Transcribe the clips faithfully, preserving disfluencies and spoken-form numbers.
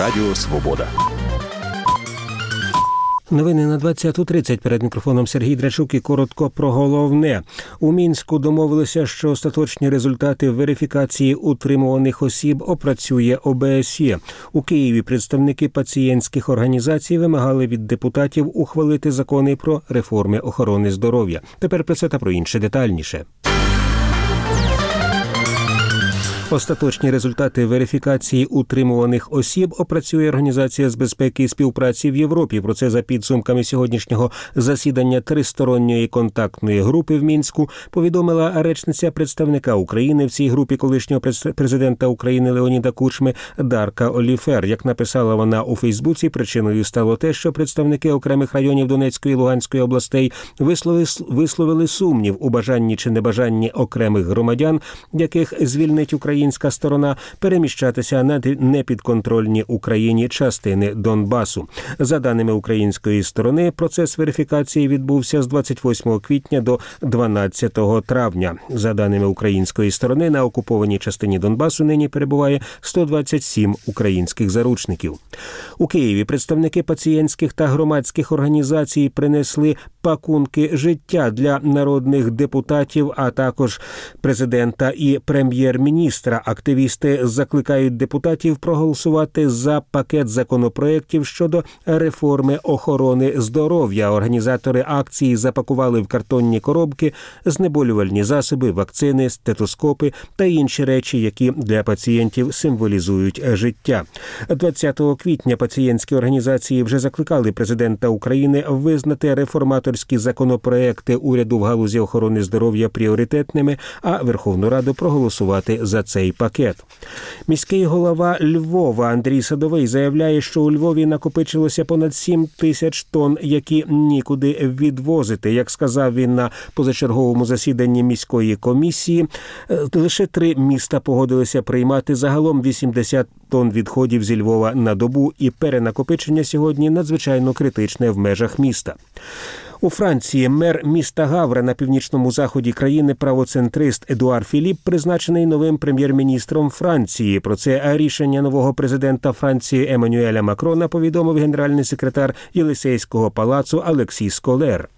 Радіо Свобода. Новини на двадцяту тридцять. Перед мікрофоном Сергій Драчук і коротко про головне. У Мінську домовилися, що остаточні результати верифікації утримуваних осіб опрацює О Б С Є. У Києві представники пацієнтських організацій вимагали від депутатів ухвалити закони про реформи охорони здоров'я. Тепер про це та про інше детальніше. Остаточні результати верифікації утримуваних осіб опрацює Організація з безпеки і співпраці в Європі. Про це за підсумками сьогоднішнього засідання тристоронньої контактної групи в Мінську повідомила речниця представника України в цій групі колишнього президента України Леоніда Кучми Дарка Оліфер. Як написала вона у Фейсбуці, причиною стало те, що представники окремих районів Донецької і Луганської областей висловили, висловили сумнів у бажанні чи небажанні окремих громадян, яких звільнить Україна, Українська сторона, переміщатися на непідконтрольні Україні частини Донбасу. За даними української сторони, процес верифікації відбувся з двадцять восьмого квітня до дванадцятого травня. За даними української сторони, на окупованій частині Донбасу нині перебуває сто двадцять сім українських заручників. У Києві представники пацієнтських та громадських організацій принесли пакунки життя для народних депутатів, а також президента і прем'єр-міністра. Активісти закликають депутатів проголосувати за пакет законопроєктів щодо реформи охорони здоров'я. Організатори акції запакували в картонні коробки знеболювальні засоби, вакцини, стетоскопи та інші речі, які для пацієнтів символізують життя. двадцятого квітня пацієнтські організації вже закликали президента України визнати реформаторські законопроєкти уряду в галузі охорони здоров'я пріоритетними, а Верховну Раду проголосувати за цей пакет. Міський голова Львова Андрій Садовий заявляє, що у Львові накопичилося понад сім тисяч тонн, які нікуди відвозити. Як сказав він на позачерговому засіданні міської комісії, лише три міста погодилися приймати загалом вісімдесят тонн відходів зі Львова на добу, і перенакопичення сьогодні надзвичайно критичне в межах міста. У Франції мер міста Гавра на північному заході країни правоцентрист Едуар Філіп призначений новим прем'єр-міністром Франції. Про це рішення нового президента Франції Еммануеля Макрона повідомив генеральний секретар Єлисейського палацу Олексій Сколер.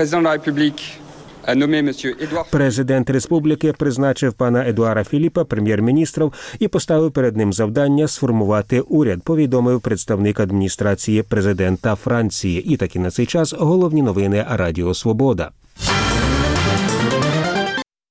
Президент республіки призначив пана Едуара Філіпа прем'єр-міністром і поставив перед ним завдання сформувати уряд, повідомив представник адміністрації президента Франції. І таки на цей час головні новини Радіо Свобода.